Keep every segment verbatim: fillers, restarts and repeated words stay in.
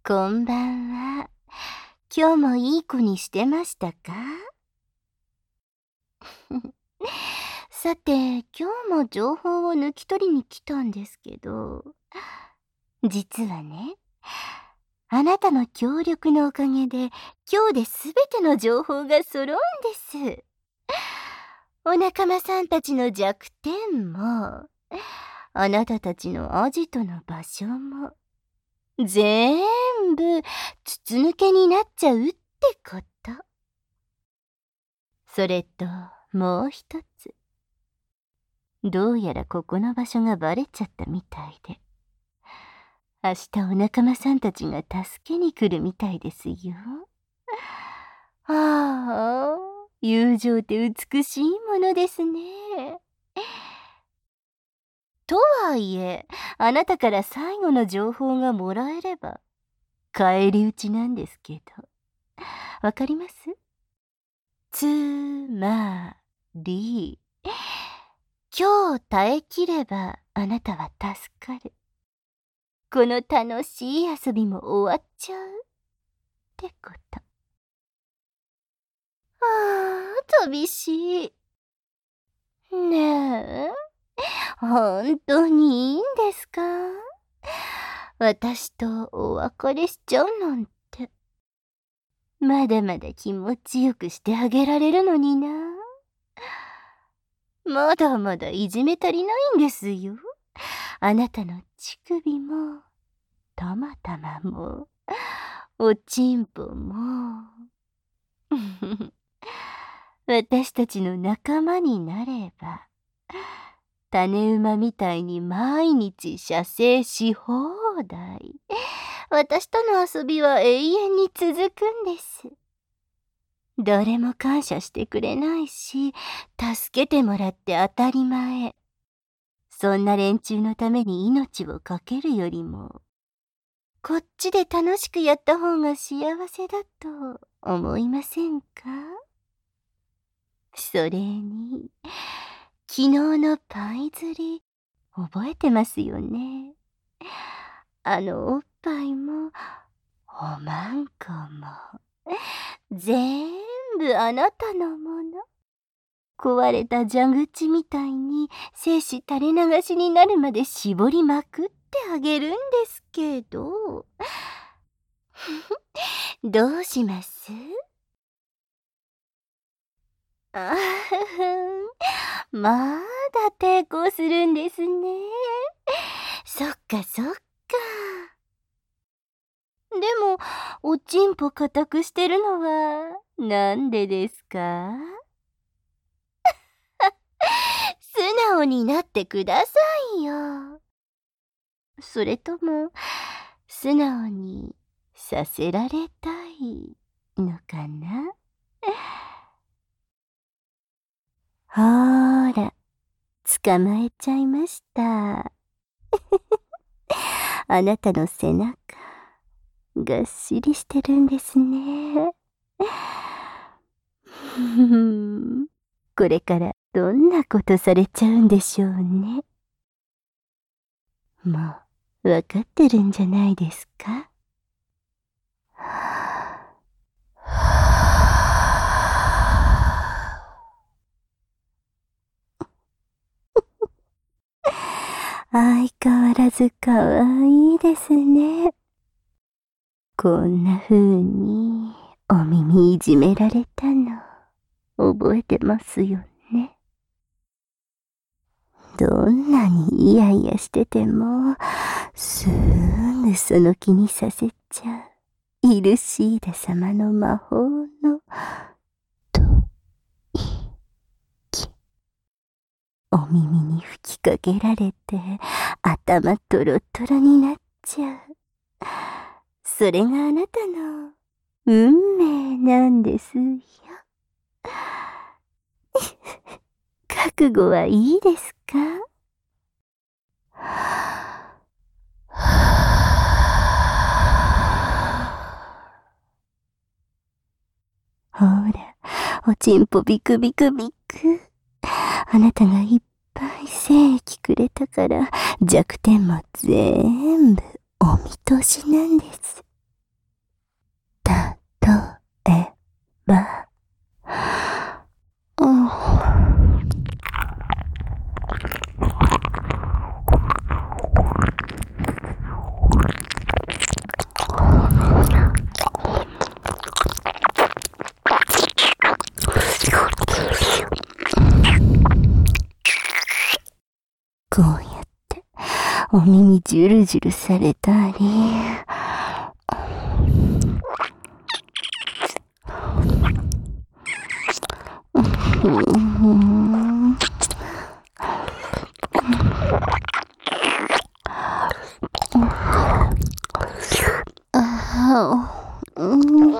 こんばんは。今日もいい子にしてましたか？さて、今日も情報を抜き取りに来たんですけど、実はね、あなたの協力のおかげで、今日で全ての情報が揃うんです。お仲間さんたちの弱点も、あなたたちのアジトの場所も、全部筒抜けになっちゃうってこと。それともう一つ。どうやらここの場所がバレちゃったみたいで、明日お仲間さんたちが助けに来るみたいですよ。ああ、友情って美しいものですね。とはいえ、あなたから最後の情報がもらえれば、返り討ちなんですけど。わかります？つまり、今日耐えきればあなたは助かる。この楽しい遊びも終わっちゃうってこと。ああ、寂しい。ねえ、本当にいいんですか？私とお別れしちゃうなんて。まだまだ気持ちよくしてあげられるのにな。まだまだいじめ足りないんですよ。あなたの乳首も、たまたまも、おちんぽも。私たちの仲間になれば、種馬みたいに毎日射精し放題。私との遊びは永遠に続くんです。誰も感謝してくれないし、助けてもらって当たり前。そんな連中のために命をかけるよりも、こっちで楽しくやった方が幸せだと思いませんか？それに、昨日のパイ釣り、覚えてますよね。あのおっぱいも、おまんこも、全部あなたのもの。壊れた蛇口みたいに精子垂れ流しになるまで絞りまくってあげるんですけど。どうします？あふん、まだ抵抗するんですね。そっかそっか。でも、おちんぽ固くしてるのは、なんでですか？素直になってくださいよ。それとも、素直にさせられたいのかな？ほーら、捕まえちゃいました。あなたの背中、がっしりしてるんですね。これからどんなことされちゃうんでしょうね。もう、わかってるんじゃないですか？相変わらずかわいいですね。こんな風にお耳いじめられたの覚えてますよね。どんなにイヤイヤしててもすぐその気にさせちゃうイルシーダ様の魔法の吐息。お耳に吹きかけられて頭トロトロになっちゃう。それがあなたの運命なんですよ。覚悟はいいですか？ほら、おちんぽビクビクビク。あなたがいっぱい精液くれたから弱点も全部お見通しなんです。 お耳ジュルジュルされたり、うんあうんうん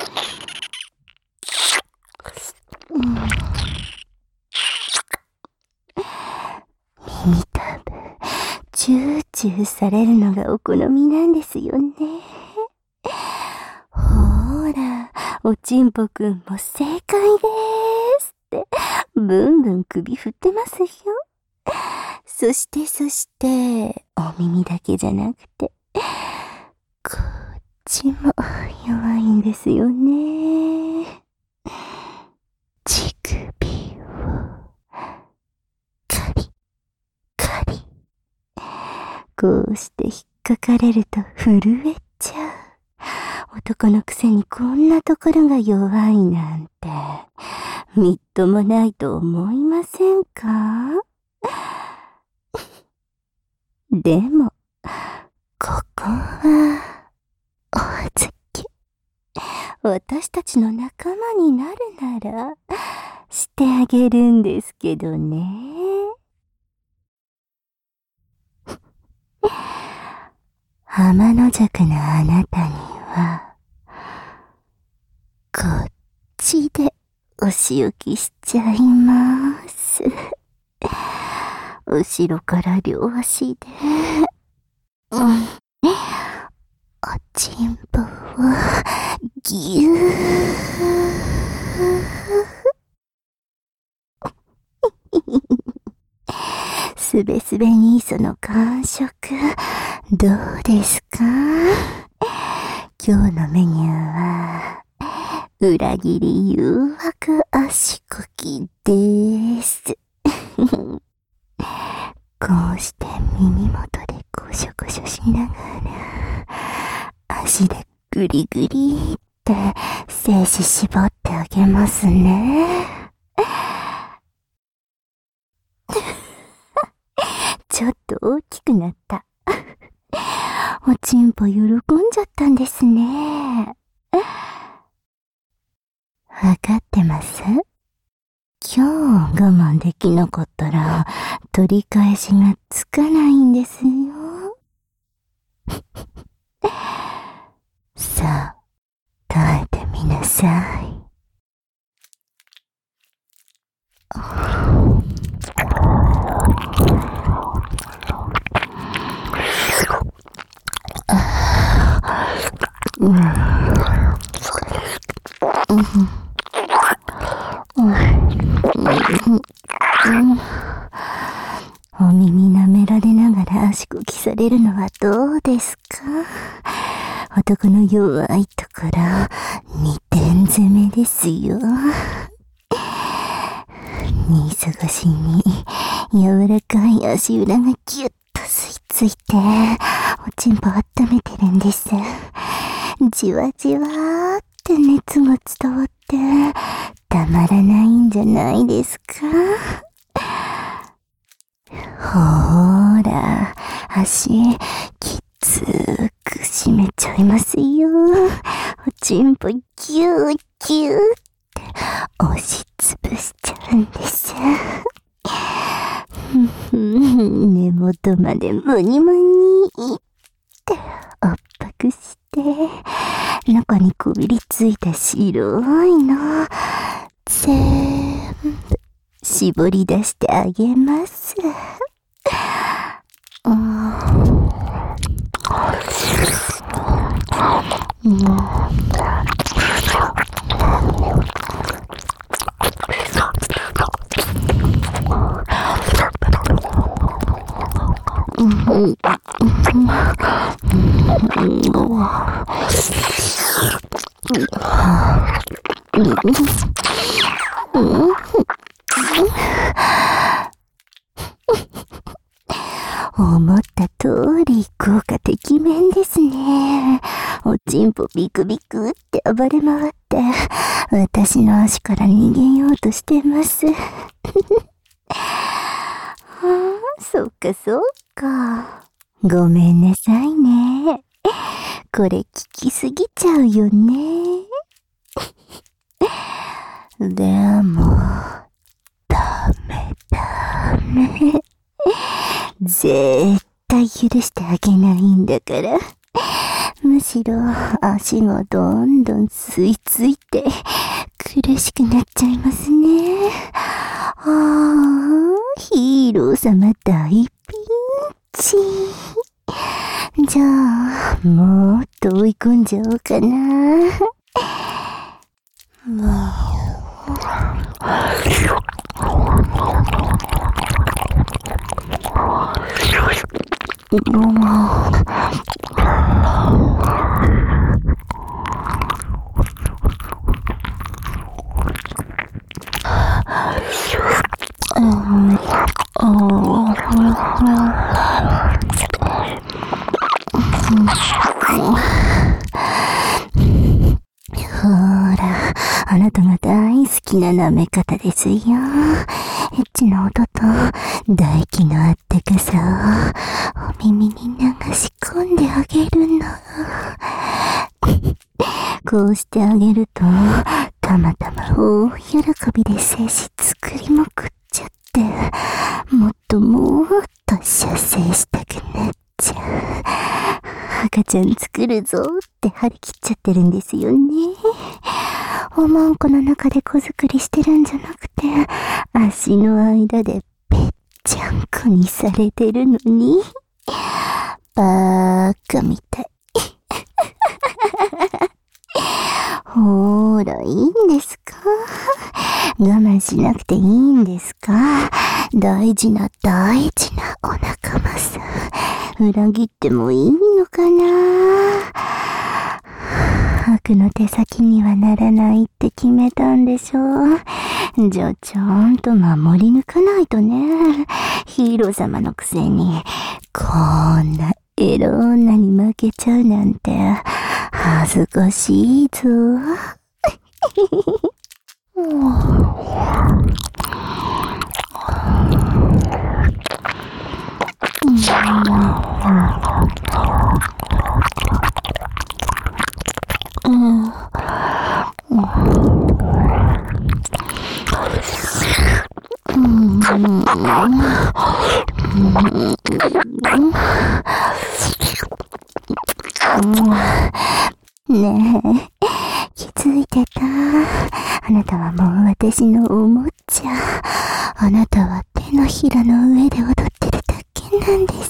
耳たぶチューチューされるのがお好みなんですよね。ほーら、おちんぽくんも正解でーすってブンブン首振ってますよ。そしてそしてお耳だけじゃなくてこっちも弱いんですよね。乳首をカリカリ、こうして引っかかれると震えちゃう。男のくせにこんなところが弱いなんてみっともないと思いませんか？でもここはお預け。私たちの仲間になるならしてあげるんですけどね。天の弱なあなたにはこっちでお仕置きしちゃいます。後ろから両足で、うん、おちんぽをぎゅーすべすべにその感触どうですか？今日のメニューは裏切り誘惑足こきです。こうして耳元でゴショゴショしながら足でグリグリって精子絞ってあげますね。ちょっと大きくなった。おちんぽ喜んじゃったんですね。わかってます？今日我慢できなかったら取り返しがつかないんですよ。さあ、耐えてみなさい。うんお耳舐められながら足こきされるのはどうですか？男の弱いところにてん攻めですよ。に忙しに柔らかい足裏がギュッと吸い付いておちんぽ温めてるんです。じわじわーって熱が伝わってたまらないんじゃないですか？ほーら、足きつーく締めちゃいますよ。おちんぽギューギューって押しつぶしちゃうんです。根元までムニムニって圧迫して中にこびりついた白いの全部絞り出してあげます。うん思った通り効果てきめんですね。おちんぽビクビクって暴れ回って私の足から逃げようとしてます。はあ、そっかそっか。 ごめんなさいね。これ聞きすぎちゃうよね。でも、ダメダメ。絶対許してあげないんだから。むしろ足がどんどん吸い付いて苦しくなっちゃいますね。ああ、ヒーロー様大ピンチ。じゃあ、もっと追い込んじゃおうかな。もう。ほら、あなたが大好きな舐め方ですよ。エッチな音と唾液のあったかさをお耳に流し込んであげるの。こうしてあげると、たまたま大喜びで精子作りまくっちゃって、もっともっと射精したくなっちゃう。赤ちゃん作るぞって張り切っちゃってるんですよね。おまんこの中で子作りしてるんじゃなくて、足の間でぺっちゃんこにされてるのに。バーカみたい。ほーら、いいんですか？我慢しなくていいんですか？大事な大事なお仲間さん。裏切ってもいいのかな？悪の手先にはならないって決めたんでしょ？じゃあちゃんと守り抜かないとね。ヒーロー様のくせに、こんなエロ女に負けちゃうなんて、恥ずかしいぞ。ねえ、気づいてた？あなたはもう私のおもちゃ。あなたは手のひらの上で踊ってるだけなんです。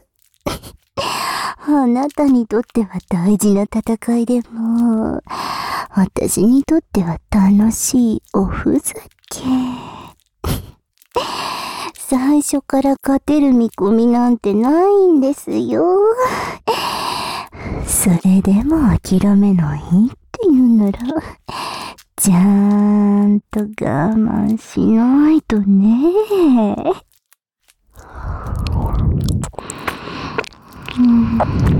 あなたにとっては大事な戦いでも、私にとっては楽しいおふざけ。最初から勝てる見込みなんてないんですよ。それでも諦めないって言うなら、ちゃんと我慢しないとね。うん、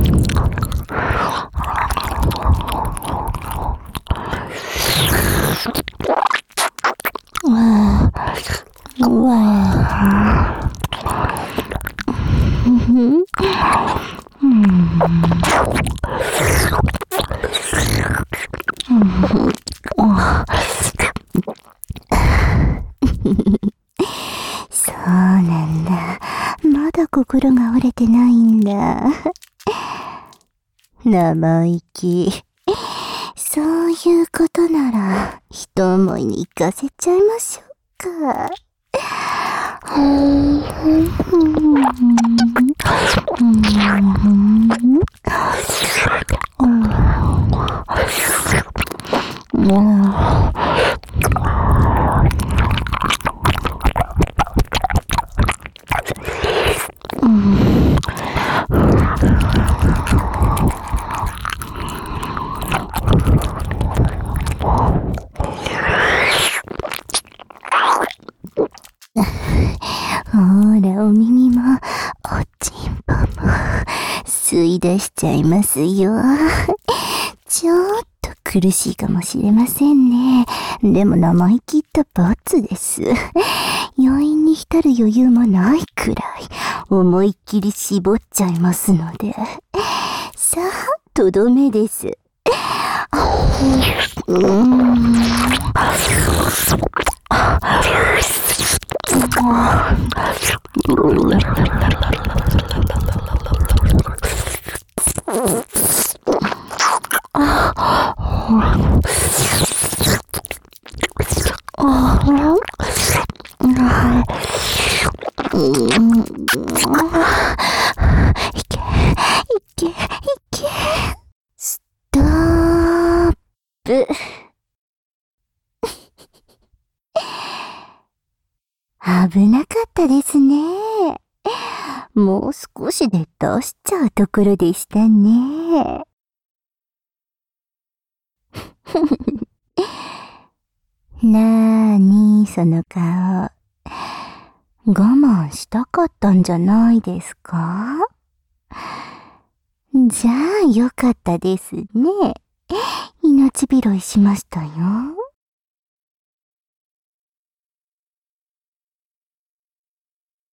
わあ、わあ、うん、そうなんだ。まだ心が折れてないんだ。生意気。そういうことなら、一思いに行かせちゃいましょうか。ほら、お耳も、おちんぽも、吸い出しちゃいますよ。ちょっと苦しいかもしれませんね。でも生意気言った罰です。余韻に浸る余裕もないくらい、思いっきり絞っちゃいますので。さあ、とどめです。うーん。いけ、いけ、いけ。ストップ。危なかったですね。もう少しで出しちゃうところでしたね。なーに、その顔。我慢したかったんじゃないですか？じゃあよかったですね。命拾いしましたよ。